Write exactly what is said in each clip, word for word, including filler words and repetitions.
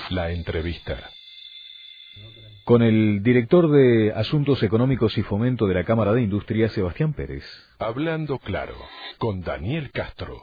La entrevista. Con el director de Asuntos Económicos y Fomento de la Cámara de Industria, Sebastián Pérez. Hablando claro, con Daniel Castro.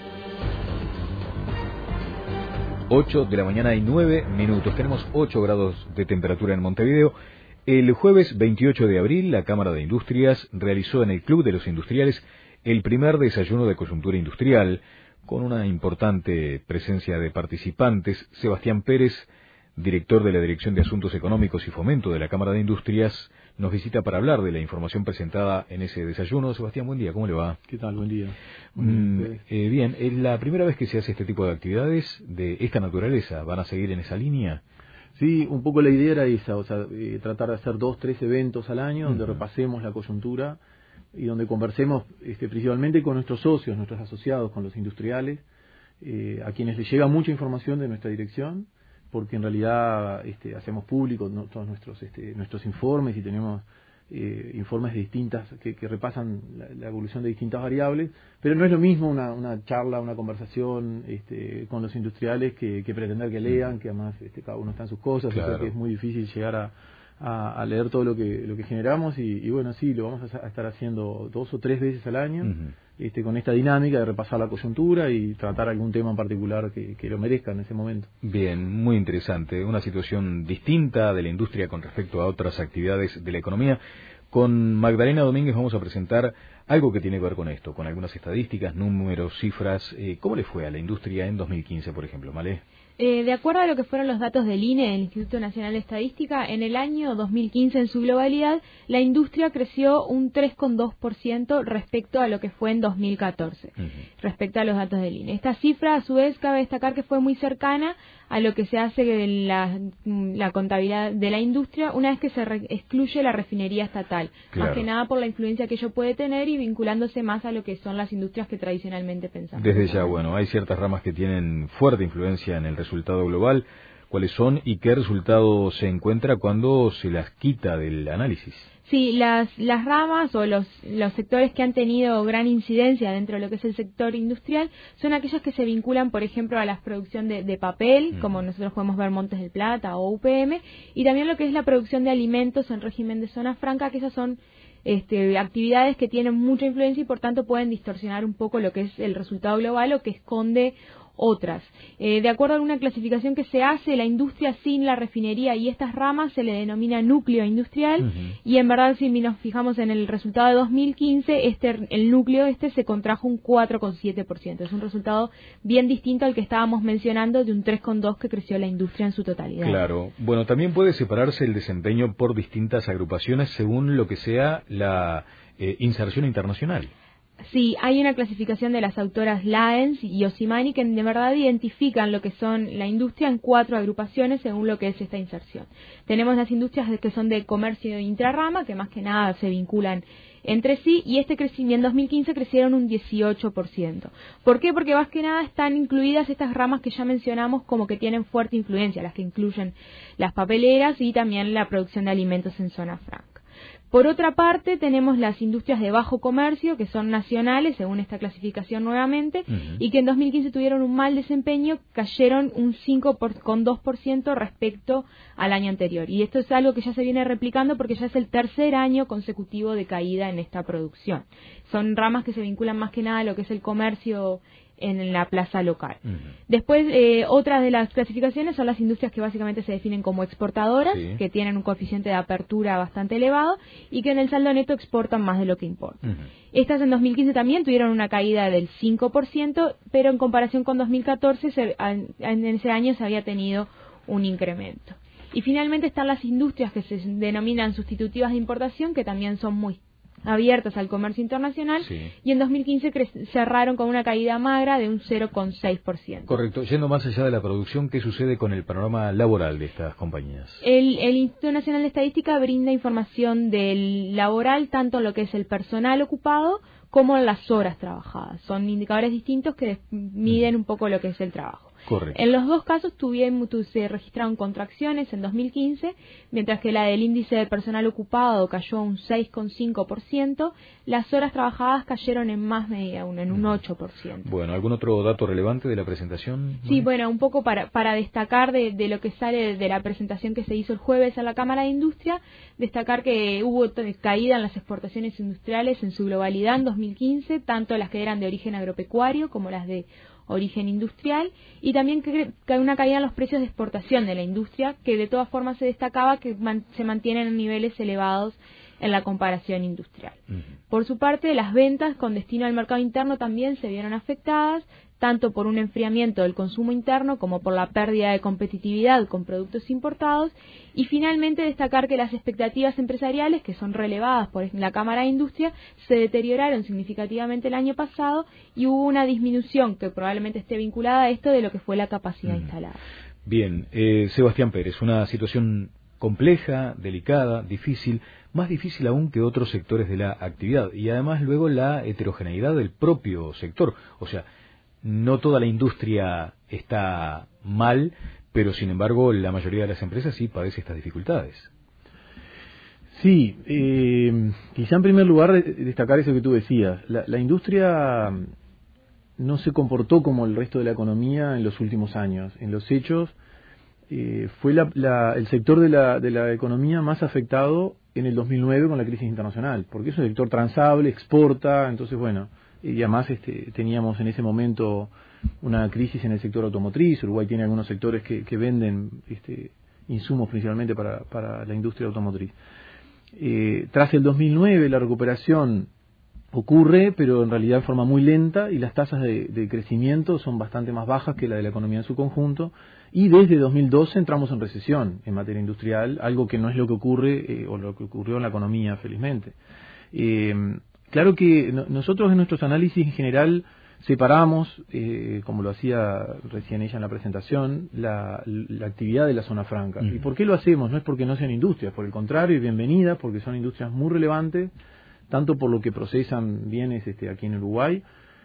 ocho de la mañana y nueve minutos. Tenemos ocho grados de temperatura en Montevideo. El jueves veintiocho de abril, la Cámara de Industrias realizó en el Club de los Industriales el primer desayuno de coyuntura industrial, con una importante presencia de participantes. Sebastián Pérez, director de la Dirección de Asuntos Económicos y Fomento de la Cámara de Industrias, nos visita para hablar de la información presentada en ese desayuno. Sebastián, buen día, ¿cómo le va? ¿Qué tal? Buen día. Mm, eh, bien, ¿es la primera vez que se hace este tipo de actividades de esta naturaleza? ¿Van a seguir en esa línea? Sí, un poco la idea era esa, o sea, eh, tratar de hacer dos, tres eventos al año donde Uh-huh. repasemos la coyuntura y donde conversemos este, principalmente con nuestros socios, nuestros asociados, con los industriales, eh, a quienes les llega mucha información de nuestra dirección, porque en realidad este, hacemos públicos, ¿no?, todos nuestros este, nuestros informes y tenemos eh, informes de distintas que, que repasan la, la evolución de distintas variables, pero no es lo mismo una, una charla, una conversación este, con los industriales que, que pretender que lean, que además este, cada uno está en sus cosas, Claro. o sea que es muy difícil llegar a, a, a leer todo lo que lo que generamos y, y bueno, sí, lo vamos a, a estar haciendo dos o tres veces al año. Uh-huh. Este, con esta dinámica de repasar la coyuntura y tratar algún tema en particular que, que lo merezca en ese momento. Bien, muy interesante. Una situación distinta de la industria con respecto a otras actividades de la economía. Con Magdalena Domínguez vamos a presentar algo que tiene que ver con esto, con algunas estadísticas, números, cifras. Eh, ¿Cómo le fue a la industria en dos mil quince, por ejemplo, Malé? Eh, de acuerdo a lo que fueron los datos del I N E, el Instituto Nacional de Estadística, en el año dos mil quince en su globalidad, la industria creció un tres coma dos por ciento respecto a lo que fue en dos mil catorce, uh-huh. respecto a los datos del I N E. Esta cifra, a su vez, cabe destacar que fue muy cercana a lo que se hace de la, la contabilidad de la industria una vez que se re- excluye la refinería estatal, claro. más que nada por la influencia que ello puede tener y vinculándose más a lo que son las industrias que tradicionalmente pensamos. Desde ya, bueno, hay ciertas ramas que tienen fuerte influencia en el resultado global. ¿Cuáles son y qué resultado se encuentra cuando se las quita del análisis? Sí, las, las ramas o los, los sectores que han tenido gran incidencia dentro de lo que es el sector industrial son aquellos que se vinculan, por ejemplo, a la producción de, de papel, mm. como nosotros podemos ver Montes del Plata o U P M, y también lo que es la producción de alimentos en régimen de zona franca, que esas son este, actividades que tienen mucha influencia y por tanto pueden distorsionar un poco lo que es el resultado global o que esconde otras. Eh, de acuerdo a una clasificación que se hace, la industria sin la refinería y estas ramas se le denomina núcleo industrial, uh-huh. y en verdad si nos fijamos en el resultado de dos mil quince, este, el núcleo este se contrajo un cuatro coma siete por ciento. Es un resultado bien distinto al que estábamos mencionando de un tres coma dos por ciento que creció la industria en su totalidad. Claro. Bueno, también puede separarse el desempeño por distintas agrupaciones según lo que sea la eh, inserción internacional. Sí, hay una clasificación de las autoras Laens y Osimani que de verdad identifican lo que son la industria en cuatro agrupaciones según lo que es esta inserción. Tenemos las industrias que son de comercio intrarrama, que más que nada se vinculan entre sí, y este crecimiento en dos mil quince crecieron un dieciocho por ciento. ¿Por qué? Porque más que nada están incluidas estas ramas que ya mencionamos como que tienen fuerte influencia, las que incluyen las papeleras y también la producción de alimentos en zona franca. Por otra parte, tenemos las industrias de bajo comercio, que son nacionales, según esta clasificación nuevamente, uh-huh. y que en dos mil quince tuvieron un mal desempeño, cayeron un cinco coma dos por ciento respecto al año anterior. Y esto es algo que ya se viene replicando porque ya es el tercer año consecutivo de caída en esta producción. Son ramas que se vinculan más que nada a lo que es el comercio en la plaza local. Uh-huh. Después, eh, otras de las clasificaciones son las industrias que básicamente se definen como exportadoras, sí. que tienen un coeficiente de apertura bastante elevado y que en el saldo neto exportan más de lo que importan. Uh-huh. Estas en dos mil quince también tuvieron una caída del cinco por ciento, pero en comparación con dos mil catorce, se, en ese año se había tenido un incremento. Y finalmente están las industrias que se denominan sustitutivas de importación, que también son muy abiertas al comercio internacional, sí. y en dos mil quince cre- cerraron con una caída magra de un cero coma seis por ciento. Correcto. Yendo más allá de la producción, ¿qué sucede con el panorama laboral de estas compañías? El, el Instituto Nacional de Estadística brinda información del laboral, tanto lo que es el personal ocupado como las horas trabajadas. Son indicadores distintos que miden un poco lo que es el trabajo. Correcto. En los dos casos tuvieron, tu, se registraron contracciones en dos mil quince, mientras que la del índice de personal ocupado cayó un seis coma cinco por ciento, las horas trabajadas cayeron en más medida aún, en un ocho por ciento. Bueno, ¿algún otro dato relevante de la presentación? Sí, bueno, un poco para, para destacar de, de lo que sale de la presentación que se hizo el jueves en la Cámara de Industria, destacar que hubo caída en las exportaciones industriales en su globalidad en dos mil quince, tanto las que eran de origen agropecuario como las de origen industrial, y también que, que hay una caída en los precios de exportación de la industria, que de todas formas se destacaba que man, se mantienen en niveles elevados en la comparación industrial. Uh-huh. Por su parte, las ventas con destino al mercado interno también se vieron afectadas, tanto por un enfriamiento del consumo interno como por la pérdida de competitividad con productos importados, y finalmente destacar que las expectativas empresariales, que son relevadas por la Cámara de Industria, se deterioraron significativamente el año pasado y hubo una disminución que probablemente esté vinculada a esto de lo que fue la capacidad mm. instalada. Bien, eh, Sebastián Pérez, una situación compleja, delicada, difícil, más difícil aún que otros sectores de la actividad, y además luego la heterogeneidad del propio sector, o sea, no toda la industria está mal, pero sin embargo la mayoría de las empresas sí padece estas dificultades. Sí, eh, quizá en primer lugar destacar eso que tú decías. La, la industria no se comportó como el resto de la economía en los últimos años. En los hechos eh, fue la, la, el sector de la, de la economía más afectado en el dos mil nueve con la crisis internacional, porque es un sector transable, exporta, entonces bueno, y además este, teníamos en ese momento una crisis en el sector automotriz. Uruguay tiene algunos sectores que, que venden este, insumos principalmente para, para la industria automotriz. Eh, tras el dos mil nueve la recuperación ocurre, pero en realidad de forma muy lenta, y las tasas de, de crecimiento son bastante más bajas que la de la economía en su conjunto, y desde dos mil doce entramos en recesión en materia industrial, algo que no es lo que ocurre eh, o lo que ocurrió en la economía, felizmente. Eh, Claro que no, nosotros en nuestros análisis en general separamos, eh, como lo hacía recién ella en la presentación, la, la actividad de la zona franca. Mm. ¿Y por qué lo hacemos? No es porque no sean industrias, por el contrario, bienvenidas, porque son industrias muy relevantes, tanto por lo que procesan bienes este, aquí en Uruguay,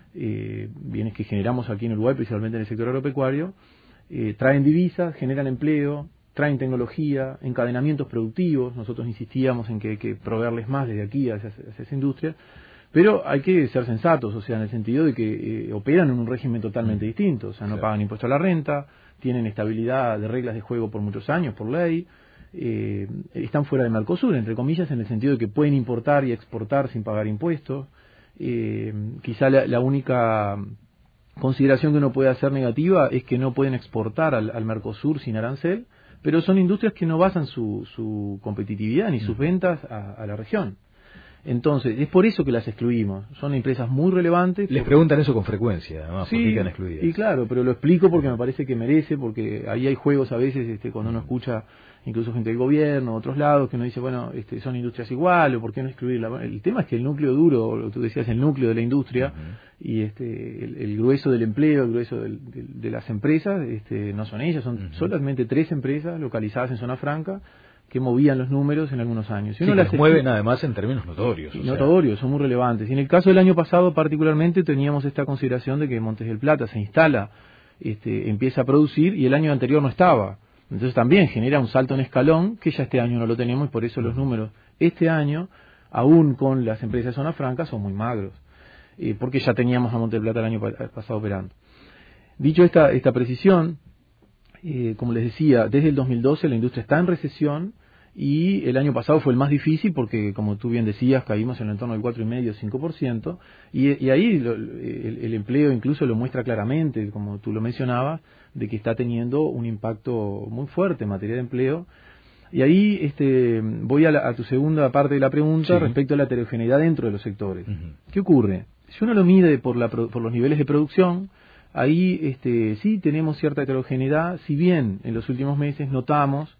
eh, bienes que generamos aquí en Uruguay, principalmente en el sector agropecuario, eh, traen divisas, generan empleo, traen tecnología, encadenamientos productivos. Nosotros insistíamos en que hay que proveerles más desde aquí a esas, a esas industrias, pero hay que ser sensatos, o sea, en el sentido de que eh, operan en un régimen totalmente distinto, o sea, no pagan impuesto a la renta, tienen estabilidad de reglas de juego por muchos años, por ley, eh, están fuera de Mercosur, entre comillas, en el sentido de que pueden importar y exportar sin pagar impuestos. Eh, quizá la, la única consideración que uno puede hacer negativa es que no pueden exportar al, al Mercosur sin arancel, pero son industrias que no basan su, su competitividad ni sus ventas a, a la región. Entonces, es por eso que las excluimos. Son empresas muy relevantes. Les preguntan eso con frecuencia, además, sí, ¿por qué quedan excluidas? Y claro, pero lo explico porque me parece que merece, porque ahí hay juegos a veces este, cuando uno escucha incluso gente del gobierno, otros lados, que uno dice, bueno, este, son industrias iguales, o ¿por qué no excluirla? El tema es que el núcleo duro, lo que tú decías, el núcleo de la industria, uh-huh. y este el, el grueso del empleo, el grueso del, de, de las empresas, este, no son ellas, son uh-huh. solamente tres empresas localizadas en zona franca, que movían los números en algunos años. Y uno sí, las mueven además en términos notorios. Notorios, son muy relevantes. Y en el caso del año pasado particularmente teníamos esta consideración de que Montes del Plata se instala, este, empieza a producir, y el año anterior no estaba. Entonces también genera un salto en escalón que ya este año no lo tenemos, y por eso los números este año, aún con las empresas de zona franca, son muy magros, eh, porque ya teníamos a Montes del Plata el año pasado operando. Dicho esta, esta precisión, eh, como les decía, desde el dos mil doce la industria está en recesión, y el año pasado fue el más difícil porque, como tú bien decías, caímos en el entorno del cuatro coma cinco, cinco por ciento, y, y ahí lo, el, el empleo incluso lo muestra claramente, como tú lo mencionabas, de que está teniendo un impacto muy fuerte en materia de empleo. Y ahí este, voy a, la, a tu segunda parte de la pregunta, sí, respecto a la heterogeneidad dentro de los sectores. Uh-huh. ¿Qué ocurre? Si uno lo mide por, la, por los niveles de producción, ahí este, sí tenemos cierta heterogeneidad, si bien en los últimos meses notamos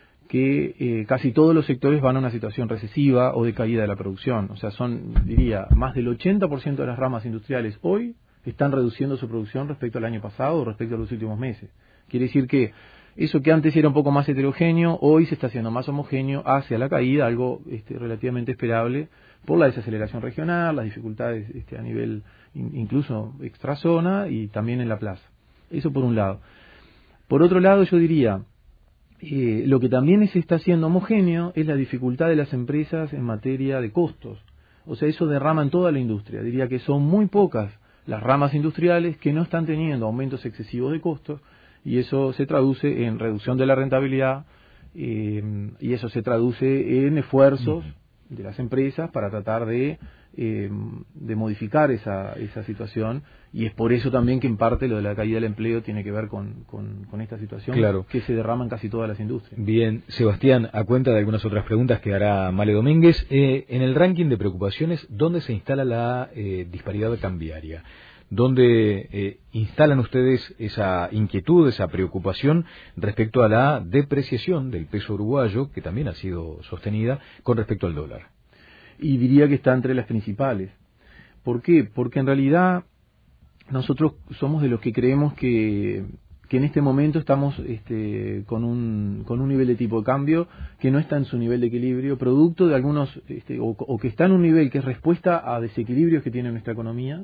que eh, casi todos los sectores van a una situación recesiva o de caída de la producción. O sea, son, diría, más del ochenta por ciento de las ramas industriales hoy están reduciendo su producción respecto al año pasado o respecto a los últimos meses. Quiere decir que eso que antes era un poco más heterogéneo, hoy se está haciendo más homogéneo hacia la caída, algo este, relativamente esperable por la desaceleración regional, las dificultades este, a nivel in, incluso extrazona y también en la plaza. Eso por un lado. Por otro lado, yo diría, eh, lo que también se está haciendo homogéneo es la dificultad de las empresas en materia de costos. O sea, eso derrama en toda la industria. Diría que son muy pocas las ramas industriales que no están teniendo aumentos excesivos de costos, y eso se traduce en reducción de la rentabilidad, eh, y eso se traduce en esfuerzos uh-huh. de las empresas para tratar de, eh, de modificar esa, esa situación, y es por eso también que en parte lo de la caída del empleo tiene que ver con, con, con esta situación claro. que se derrama en casi todas las industrias. Bien, Sebastián, a cuenta de algunas otras preguntas que hará Male Domínguez, eh, en el ranking de preocupaciones, ¿dónde se instala la eh, disparidad cambiaria? ¿Dónde eh, instalan ustedes esa inquietud, esa preocupación respecto a la depreciación del peso uruguayo, que también ha sido sostenida, con respecto al dólar? Y diría que está entre las principales. ¿Por qué? Porque en realidad nosotros somos de los que creemos que, que en este momento estamos este, con, un, con un nivel de tipo de cambio que no está en su nivel de equilibrio, producto de algunos, este, o, o que está en un nivel que es respuesta a desequilibrios que tiene nuestra economía,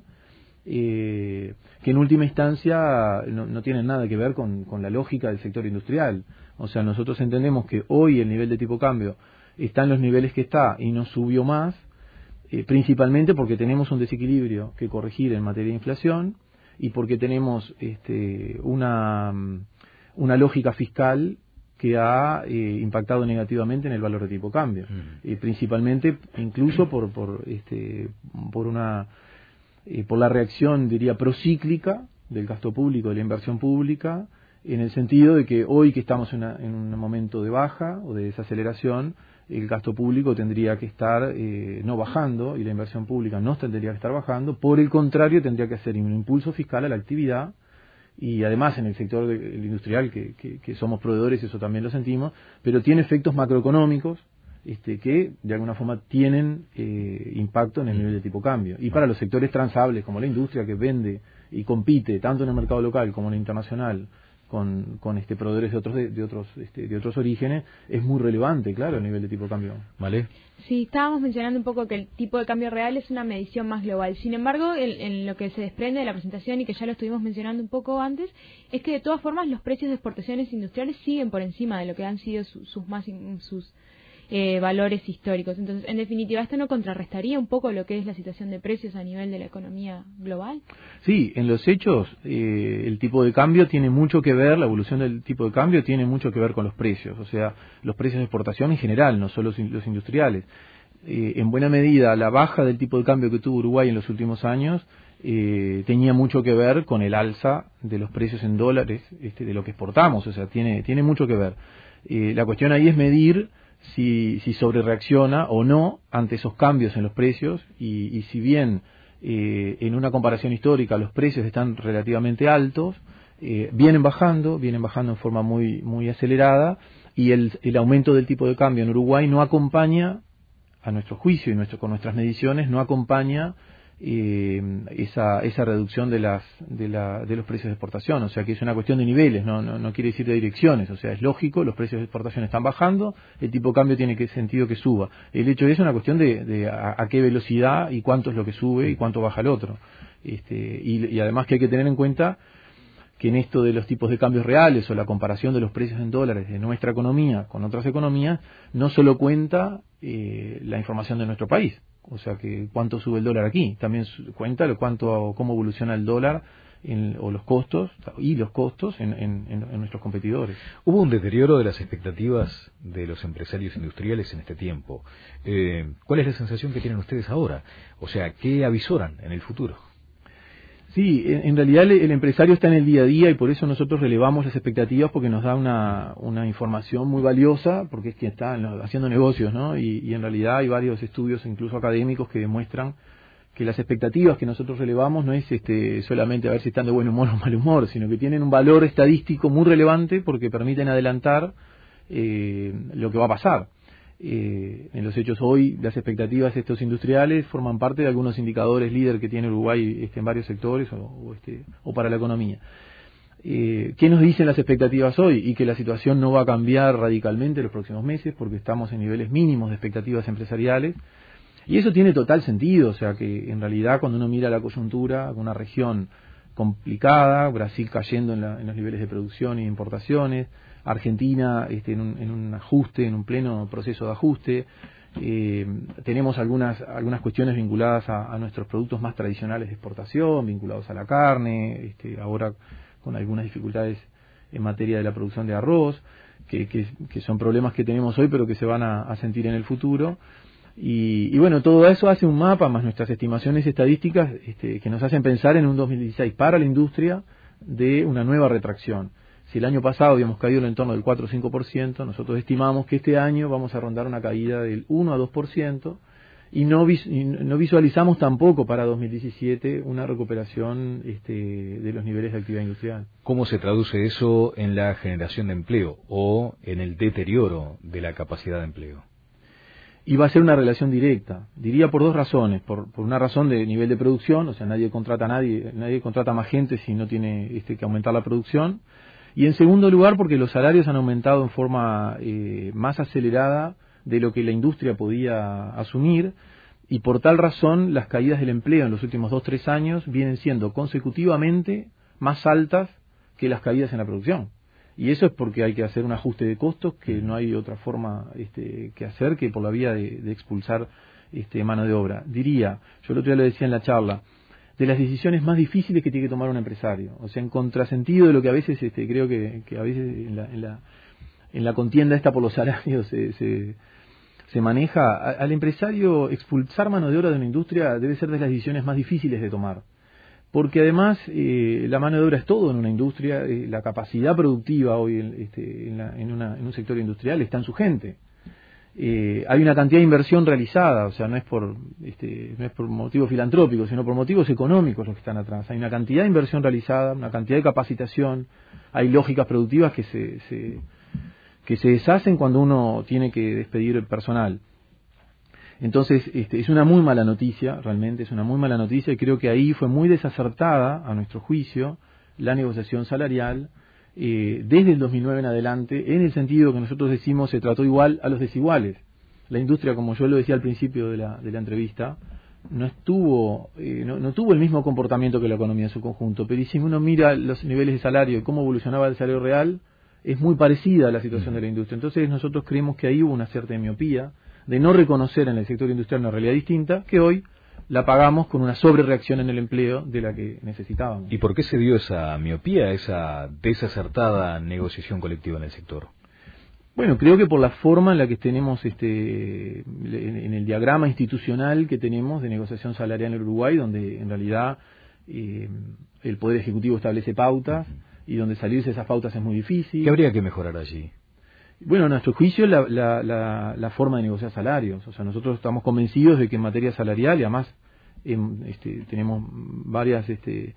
eh, que en última instancia no, no tienen nada que ver con, con la lógica del sector industrial. O sea, nosotros entendemos que hoy el nivel de tipo de cambio está en los niveles que está y no subió más, Eh, principalmente porque tenemos un desequilibrio que corregir en materia de inflación y porque tenemos este, una, una lógica fiscal que ha eh, impactado negativamente en el valor de tipo de cambio, mm. eh, principalmente incluso por por este por una eh, por la reacción, diría, procíclica del gasto público, de la inversión pública, en el sentido de que hoy que estamos en, una, en un momento de baja o de desaceleración, el gasto público tendría que estar eh, no bajando y la inversión pública no tendría que estar bajando, por el contrario tendría que hacer un impulso fiscal a la actividad, y además en el sector de, el industrial que, que, que somos proveedores, eso también lo sentimos, pero tiene efectos macroeconómicos este, que de alguna forma tienen eh, impacto en el nivel de tipo cambio, y para los sectores transables como la industria que vende y compite tanto en el mercado local como en el internacional con, con este proveedores de otros de, de otros este, de otros orígenes, es muy relevante, claro, el nivel de tipo de cambio. ¿Vale? Sí, estábamos mencionando un poco que el tipo de cambio real es una medición más global. Sin embargo, en, en lo que se desprende de la presentación, y que ya lo estuvimos mencionando un poco antes, es que de todas formas los precios de exportaciones industriales siguen por encima de lo que han sido su, sus más sus eh, valores históricos. Entonces, en definitiva, ¿esto no contrarrestaría un poco lo que es la situación de precios a nivel de la economía global? Sí, en los hechos eh, el tipo de cambio tiene mucho que ver, la evolución del tipo de cambio tiene mucho que ver con los precios, o sea, los precios de exportación en general, no solo los industriales. Eh, en buena medida, la baja del tipo de cambio que tuvo Uruguay en los últimos años eh, tenía mucho que ver con el alza de los precios en dólares este, de lo que exportamos, o sea, tiene, tiene mucho que ver. Eh, la cuestión ahí es medir si, si sobrereacciona o no ante esos cambios en los precios, y, y si bien eh, en una comparación histórica los precios están relativamente altos, eh, vienen bajando, vienen bajando en forma muy, muy acelerada, y el, el aumento del tipo de cambio en Uruguay no acompaña, a nuestro juicio y nuestro, con nuestras mediciones, no acompaña eh, esa, esa reducción de las de, la, de los precios de exportación. O sea que es una cuestión de niveles, no, no, no quiere decir de direcciones. O sea, es lógico, los precios de exportación están bajando, el tipo de cambio tiene que sentido que suba. El hecho de eso es una cuestión de, de a, a qué velocidad y cuánto es lo que sube y cuánto baja el otro. Este, y, y además que hay que tener en cuenta que en esto de los tipos de cambios reales o la comparación de los precios en dólares de nuestra economía con otras economías, no solo cuenta eh, la información de nuestro país, o sea que cuánto sube el dólar aquí, también cuenta lo cuánto cómo evoluciona el dólar en, o los costos y los costos en, en, en nuestros competidores. Hubo un deterioro de las expectativas de los empresarios industriales en este tiempo. Eh, ¿Cuál es la sensación que tienen ustedes ahora? O sea, ¿qué avisoran en el futuro? Sí, en realidad el, el empresario está en el día a día, y por eso nosotros relevamos las expectativas, porque nos da una, una información muy valiosa, porque es que está haciendo negocios, ¿no? Y, y en realidad hay varios estudios, incluso académicos, que demuestran que las expectativas que nosotros relevamos no es este, solamente a ver si están de buen humor o mal humor, sino que tienen un valor estadístico muy relevante porque permiten adelantar eh, lo que va a pasar. Eh, en los hechos hoy, las expectativas de estos industriales forman parte de algunos indicadores líder que tiene Uruguay este, en varios sectores o, o, este, o para la economía. Eh, ¿Qué nos dicen las expectativas hoy? Y que la situación no va a cambiar radicalmente en los próximos meses, porque estamos en niveles mínimos de expectativas empresariales, y eso tiene total sentido. O sea que en realidad cuando uno mira la coyuntura de una región complicada, Brasil cayendo en, la, en los niveles de producción e importaciones, Argentina este, en, un, en un ajuste, en un pleno proceso de ajuste. Eh, tenemos algunas algunas cuestiones vinculadas a, a nuestros productos más tradicionales de exportación, vinculados a la carne, este, ahora con algunas dificultades en materia de la producción de arroz, que, que, que son problemas que tenemos hoy pero que se van a, a sentir en el futuro. Y, y bueno, todo eso hace un mapa más nuestras estimaciones estadísticas este, que nos hacen pensar en un dos mil dieciséis para la industria de una nueva retracción. Si el año pasado habíamos caído en el entorno del cuatro o cinco por ciento, nosotros estimamos que este año vamos a rondar una caída del uno a dos por ciento y no, vis, y no visualizamos tampoco para dos mil diecisiete una recuperación este, de los niveles de actividad industrial. ¿Cómo se traduce eso en la generación de empleo o en el deterioro de la capacidad de empleo? Y va a ser una relación directa, diría por dos razones. Por, por una razón de nivel de producción, o sea, nadie contrata a nadie, nadie contrata más gente si no tiene este, que aumentar la producción. Y en segundo lugar, porque los salarios han aumentado en forma eh, más acelerada de lo que la industria podía asumir, y por tal razón las caídas del empleo en los últimos dos o tres años vienen siendo consecutivamente más altas que las caídas en la producción. Y eso es porque hay que hacer un ajuste de costos que no hay otra forma este, que hacer que por la vía de, de expulsar este, mano de obra. Diría, yo el otro día lo decía en la charla, de las decisiones más difíciles que tiene que tomar un empresario. O sea, en contrasentido de lo que a veces, este, creo que, que a veces en la, en la, en la contienda esta por los salarios se, se, se maneja, a, al empresario expulsar mano de obra de una industria debe ser de las decisiones más difíciles de tomar. Porque además eh, la mano de obra es todo en una industria, eh, la capacidad productiva hoy este, en, la, en, una, en un sector industrial está en su gente. Eh, hay una cantidad de inversión realizada, o sea, no es por este, no es por motivos filantrópicos, sino por motivos económicos los que están atrás. Hay una cantidad de inversión realizada, una cantidad de capacitación, hay lógicas productivas que se, se que se deshacen cuando uno tiene que despedir el personal. Entonces, este, es una muy mala noticia, realmente es una muy mala noticia, y creo que ahí fue muy desacertada, a nuestro juicio, la negociación salarial, Eh, desde el dos mil nueve en adelante, en el sentido que nosotros decimos se trató igual a los desiguales. La industria, como yo lo decía al principio de la, de la entrevista, no estuvo eh, no, no tuvo el mismo comportamiento que la economía en su conjunto, pero si uno mira los niveles de salario y cómo evolucionaba el salario real, es muy parecida a la situación de la industria. Entonces nosotros creemos que ahí hubo una cierta miopía de no reconocer en el sector industrial una realidad distinta que hoy la pagamos con una sobrereacción en el empleo de la que necesitábamos. ¿Y por qué se dio esa miopía, esa desacertada negociación colectiva en el sector? Bueno, creo que por la forma en la que tenemos este en el diagrama institucional que tenemos de negociación salarial en Uruguay, donde en realidad eh, el Poder Ejecutivo establece pautas y donde salirse de esas pautas es muy difícil. ¿Qué habría que mejorar allí? Bueno, a nuestro juicio la, la, la, la forma de negociar salarios. O sea, nosotros estamos convencidos de que en materia salarial, y además eh, este, tenemos varias este,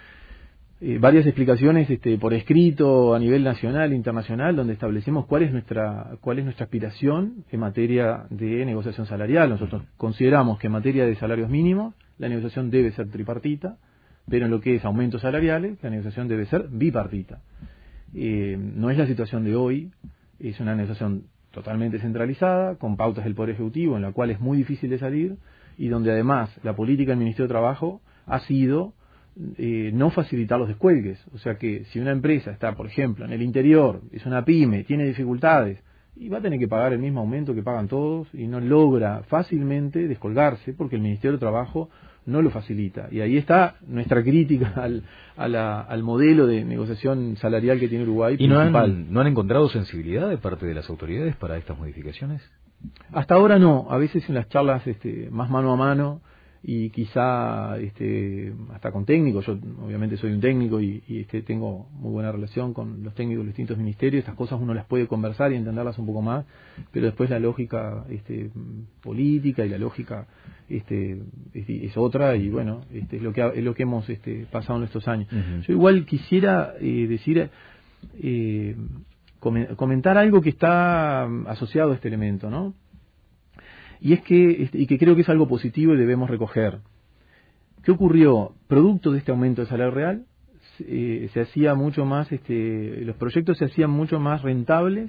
eh, varias explicaciones este, por escrito a nivel nacional e internacional, donde establecemos cuál es nuestra cuál es nuestra aspiración en materia de negociación salarial. Nosotros consideramos que en materia de salarios mínimos la negociación debe ser tripartita, pero en lo que es aumentos salariales la negociación debe ser bipartita. Eh, no es la situación de hoy. Es una negociación totalmente centralizada, con pautas del Poder Ejecutivo, en la cual es muy difícil de salir, y donde además la política del Ministerio de Trabajo ha sido eh, no facilitar los descuelgues. O sea que si una empresa está, por ejemplo, en el interior, es una pyme, tiene dificultades, y va a tener que pagar el mismo aumento que pagan todos, y no logra fácilmente descolgarse, porque el Ministerio de Trabajo no lo facilita. Y ahí está nuestra crítica al, a la, al modelo de negociación salarial que tiene Uruguay. ¿Y no han, no han encontrado sensibilidad de parte de las autoridades para estas modificaciones? Hasta ahora no. A veces en las charlas este, más mano a mano y quizá este, hasta con técnicos. Yo obviamente soy un técnico y, y este, tengo muy buena relación con los técnicos de los distintos ministerios. Estas cosas uno las puede conversar y entenderlas un poco más, pero después la lógica este, política y la lógica este, es, es otra, y bueno, este, es lo que es lo que hemos este, pasado en estos años. Uh-huh. Yo igual quisiera eh, decir eh, comentar algo que está asociado a este elemento, ¿no? Y es que y que creo que es algo positivo y debemos recoger. ¿Qué ocurrió? Producto de este aumento del salario real, eh, se hacía mucho más, este, los proyectos se hacían mucho más rentables,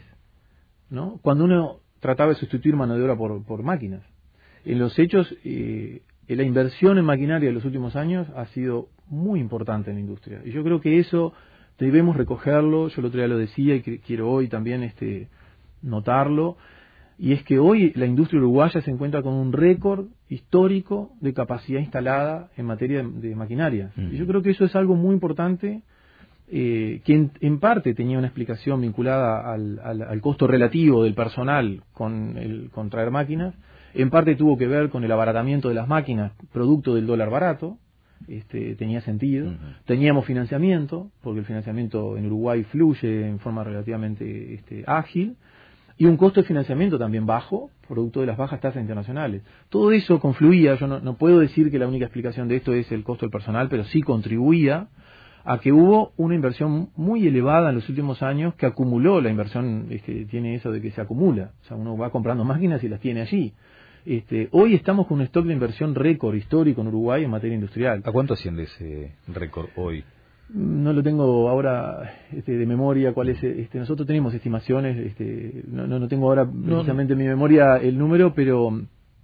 ¿no? Cuando uno trataba de sustituir mano de obra por, por máquinas. En los hechos, eh, la inversión en maquinaria de los últimos años ha sido muy importante en la industria. Y yo creo que eso debemos recogerlo, yo el otro día lo decía y que quiero hoy también este, notarlo, y es que hoy la industria uruguaya se encuentra con un récord histórico de capacidad instalada en materia de, de maquinaria. Mm. Y yo creo que eso es algo muy importante, eh, que en, en parte tenía una explicación vinculada al, al, al costo relativo del personal con, el, con traer máquinas, en parte tuvo que ver con el abaratamiento de las máquinas, producto del dólar barato, este, tenía sentido. Uh-huh. Teníamos financiamiento, porque el financiamiento en Uruguay fluye en forma relativamente este, ágil, y un costo de financiamiento también bajo, producto de las bajas tasas internacionales. Todo eso confluía, yo no, no puedo decir que la única explicación de esto es el costo del personal, pero sí contribuía a que hubo una inversión muy elevada en los últimos años que acumuló. La inversión este, tiene eso de que se acumula, o sea, uno va comprando máquinas y las tiene allí. Este, hoy estamos con un stock de inversión récord histórico en Uruguay en materia industrial. ¿A cuánto asciende ese récord hoy? No lo tengo ahora este, de memoria cuál es. Este, nosotros tenemos estimaciones, este, no, no, no tengo ahora precisamente en mi memoria el número, pero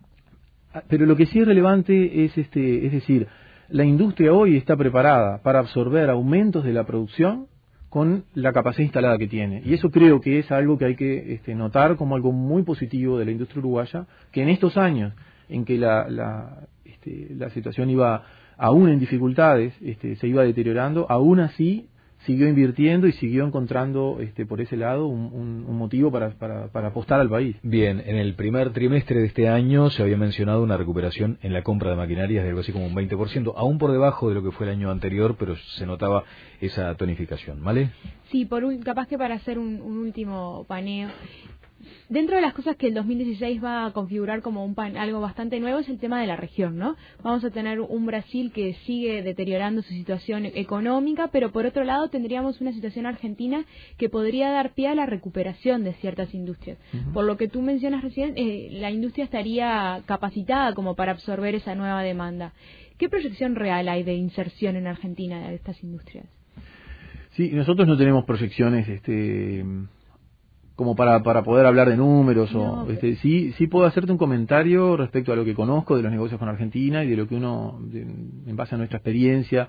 pero lo que sí es relevante es este, es decir, la industria hoy está preparada para absorber aumentos de la producción con la capacidad instalada que tiene. Y eso creo que es algo que hay que este, notar como algo muy positivo de la industria uruguaya, que en estos años en que la, la, este, la situación iba aún en dificultades, este, se iba deteriorando, aún así siguió invirtiendo y siguió encontrando este, por ese lado un, un, un motivo para, para, para apostar al país. Bien, en el primer trimestre de este año se había mencionado una recuperación en la compra de maquinarias de algo así como un veinte por ciento, aún por debajo de lo que fue el año anterior, pero se notaba esa tonificación, ¿vale? Sí, por un, capaz que para hacer un, un último paneo. Dentro de las cosas que el dos mil dieciséis va a configurar como un pan, algo bastante nuevo es el tema de la región, ¿no? Vamos a tener un Brasil que sigue deteriorando su situación económica, pero por otro lado tendríamos una situación argentina que podría dar pie a la recuperación de ciertas industrias. Uh-huh. Por lo que tú mencionas recién, eh, la industria estaría capacitada como para absorber esa nueva demanda. ¿Qué proyección real hay de inserción en Argentina de estas industrias? Sí, nosotros no tenemos proyecciones este como para para poder hablar de números no, o este sí sí puedo hacerte un comentario respecto a lo que conozco de los negocios con Argentina y de lo que uno de, en base a nuestra experiencia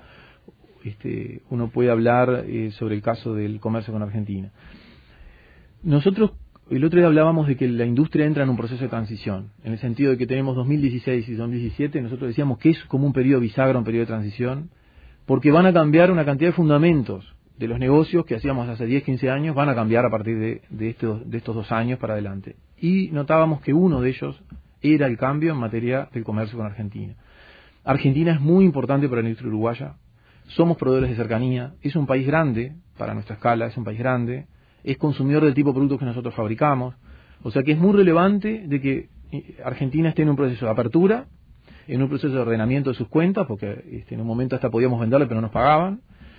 este uno puede hablar eh, sobre el caso del comercio con Argentina. Nosotros el otro día hablábamos de que la industria entra en un proceso de transición, en el sentido de que tenemos dos mil dieciséis y dos mil diecisiete, nosotros decíamos que es como un periodo bisagra, un periodo de transición, porque van a cambiar una cantidad de fundamentos de los negocios que hacíamos hace diez, quince años, van a cambiar a partir de, de, estos, de estos dos años para adelante. Y notábamos que uno de ellos era el cambio en materia del comercio con Argentina. Argentina es muy importante para la industria uruguaya, somos proveedores de cercanía, es un país grande, para nuestra escala es un país grande, es consumidor del tipo de productos que nosotros fabricamos, o sea que es muy relevante de que Argentina esté en un proceso de apertura, en un proceso de ordenamiento de sus cuentas, porque este, en un momento hasta podíamos venderle pero no nos pagaban.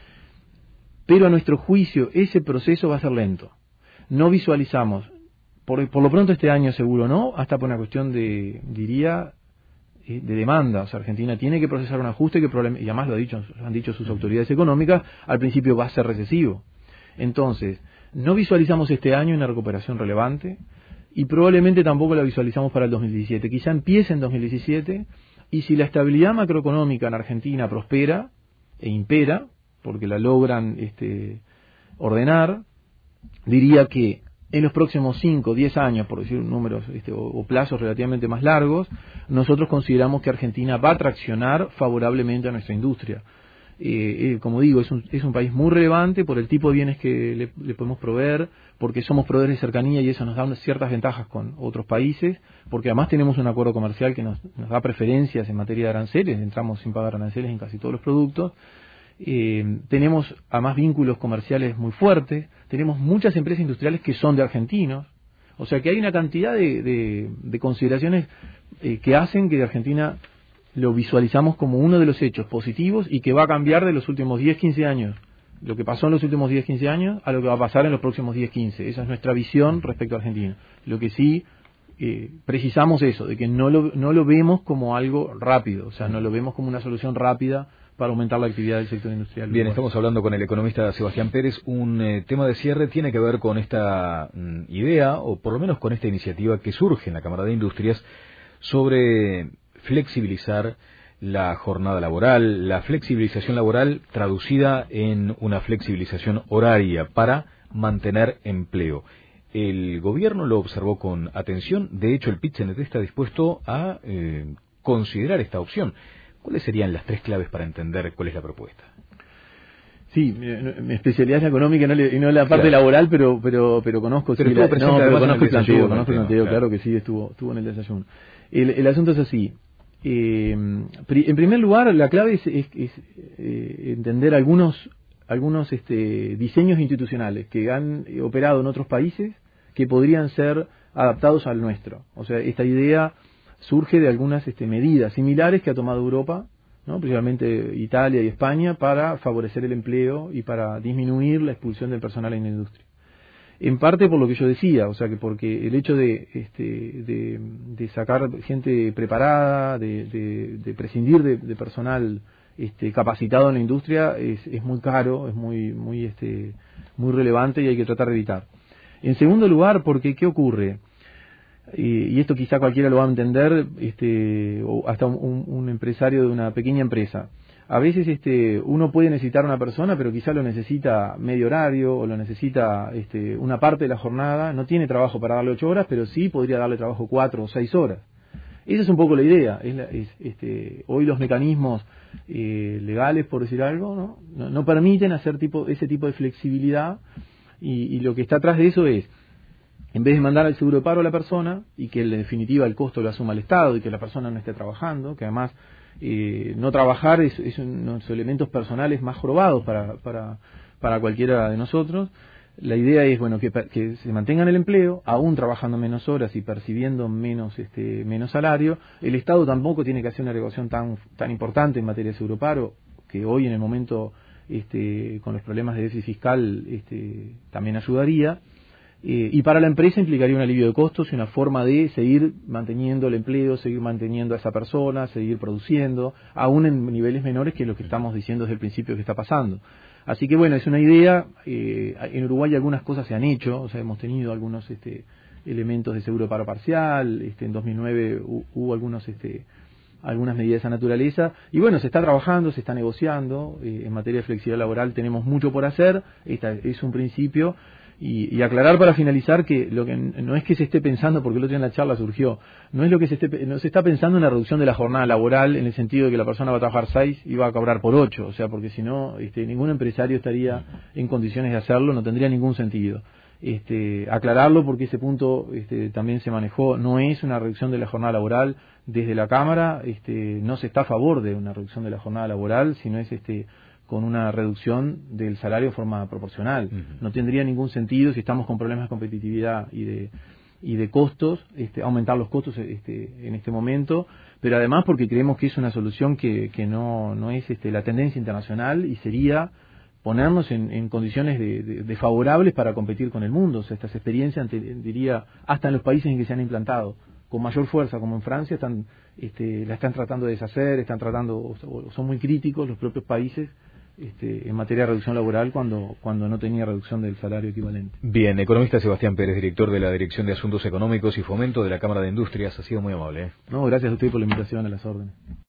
Pero a nuestro juicio ese proceso va a ser lento. No visualizamos, por, por lo pronto este año seguro no, hasta por una cuestión de, diría, de demanda. O sea, Argentina tiene que procesar un ajuste que probablemente, y además lo, ha dicho, lo han dicho sus autoridades económicas, al principio va a ser recesivo. Entonces, no visualizamos este año una recuperación relevante y probablemente tampoco la visualizamos para el dos mil diecisiete. Quizá empiece en dos mil diecisiete y si la estabilidad macroeconómica en Argentina prospera e impera, porque la logran este, ordenar, diría que en los próximos cinco o diez años, por decir números este, o, o plazos relativamente más largos, nosotros consideramos que Argentina va a traccionar favorablemente a nuestra industria. Eh, eh, como digo, es un, es un país muy relevante por el tipo de bienes que le, le podemos proveer, porque somos proveedores de cercanía y eso nos da unas ciertas ventajas con otros países, porque además tenemos un acuerdo comercial que nos, nos da preferencias en materia de aranceles, entramos sin pagar aranceles en casi todos los productos. Eh, tenemos además vínculos comerciales muy fuertes, tenemos muchas empresas industriales que son de argentinos, o sea que hay una cantidad de, de, de consideraciones eh, que hacen que de Argentina lo visualizamos como uno de los hechos positivos y que va a cambiar de los últimos diez, quince años, lo que pasó en los últimos diez, quince años a lo que va a pasar en los próximos diez, quince. Esa es nuestra visión respecto a Argentina. Lo que sí eh, precisamos eso, de que no lo, no lo vemos como algo rápido, o sea, no lo vemos como una solución rápida para aumentar la actividad del sector industrial. Bien, estamos hablando con el economista Sebastián Pérez. Un eh, tema de cierre tiene que ver con esta mm, idea, o por lo menos con esta iniciativa que surge en la Cámara de Industrias, sobre flexibilizar la jornada laboral, la flexibilización laboral traducida en una flexibilización horaria para mantener empleo. El gobierno lo observó con atención, de hecho el Pit-C N T está dispuesto a eh, considerar esta opción. ¿Cuáles serían las tres claves para entender cuál es la propuesta? Sí, mi especialidad es la económica y no, le, y no la parte claro. laboral, pero pero pero conozco pero sí, la, no, pero conozco el planteo, conozco el planteo, claro. claro que sí, estuvo estuvo en el desayuno. El, el asunto es así. Eh, en primer lugar, la clave es, es, es eh, entender algunos algunos este, diseños institucionales que han operado en otros países que podrían ser adaptados al nuestro. O sea, esta idea surge de algunas este, medidas similares que ha tomado Europa, ¿no? Principalmente Italia y España, para favorecer el empleo y para disminuir la expulsión del personal en la industria. En parte por lo que yo decía, o sea que porque el hecho de este, de, de sacar gente preparada, de, de, de prescindir de, de personal este, capacitado en la industria es, es muy caro, es muy muy este muy relevante y hay que tratar de evitar. En segundo lugar, porque ¿qué ocurre? Y, y esto quizá cualquiera lo va a entender, este, o hasta un, un empresario de una pequeña empresa. A veces este, uno puede necesitar una persona, pero quizá lo necesita medio horario o lo necesita este, una parte de la jornada. No tiene trabajo para darle ocho horas, pero sí podría darle trabajo cuatro o seis horas. Esa es un poco la idea. Es, la, es este, hoy los mecanismos eh, legales, por decir algo, ¿no? No, no permiten hacer tipo, ese tipo de flexibilidad y, y lo que está atrás de eso es, en vez de mandar al seguro de paro a la persona y que en definitiva el costo lo asuma el Estado y que la persona no esté trabajando, que además eh, no trabajar es, es uno de los elementos personales más jorobados para, para, para cualquiera de nosotros, la idea es bueno que, que se mantengan el empleo, aún trabajando menos horas y percibiendo menos este menos salario. El Estado tampoco tiene que hacer una regulación tan, tan importante en materia de seguro de paro, que hoy en el momento este, con los problemas de déficit fiscal este, también ayudaría. Eh, y para la empresa implicaría un alivio de costos y una forma de seguir manteniendo el empleo, seguir manteniendo a esa persona, seguir produciendo, aún en niveles menores que lo que estamos diciendo desde el principio que está pasando. Así que bueno, es una idea, eh, en Uruguay algunas cosas se han hecho, o sea, hemos tenido algunos este, elementos de seguro de paro parcial, este, en dos mil nueve hu hubo algunos este, algunas medidas de esa naturaleza, y bueno, se está trabajando, se está negociando, eh, en materia de flexibilidad laboral tenemos mucho por hacer, esta es un principio. Y, y aclarar para finalizar que lo que no es que se esté pensando, porque el otro día en la charla surgió, no es lo que se esté, no se está pensando en la reducción de la jornada laboral en el sentido de que la persona va a trabajar seis y va a cobrar por ocho, o sea, porque si no, este, ningún empresario estaría en condiciones de hacerlo, no tendría ningún sentido. Este, aclararlo porque ese punto este, también se manejó, no es una reducción de la jornada laboral desde la Cámara, este, no se está a favor de una reducción de la jornada laboral, sino es este con una reducción del salario de forma proporcional. Uh-huh. No tendría ningún sentido si estamos con problemas de competitividad y de y de costos, este, aumentar los costos este, en este momento, pero además porque creemos que es una solución que, que no, no es este, la tendencia internacional y sería ponernos en, en condiciones de, de, de favorables para competir con el mundo. O sea, estas experiencias, diría, hasta en los países en que se han implantado con mayor fuerza, como en Francia, están este, la están tratando de deshacer, están tratando, o son muy críticos los propios países Este, en materia de reducción laboral cuando cuando no tenía reducción del salario equivalente. Bien, economista Sebastián Pérez, director de la Dirección de Asuntos Económicos y Fomento de la Cámara de Industrias, ha sido muy amable. ¿eh? No, gracias a usted por la invitación, a las órdenes.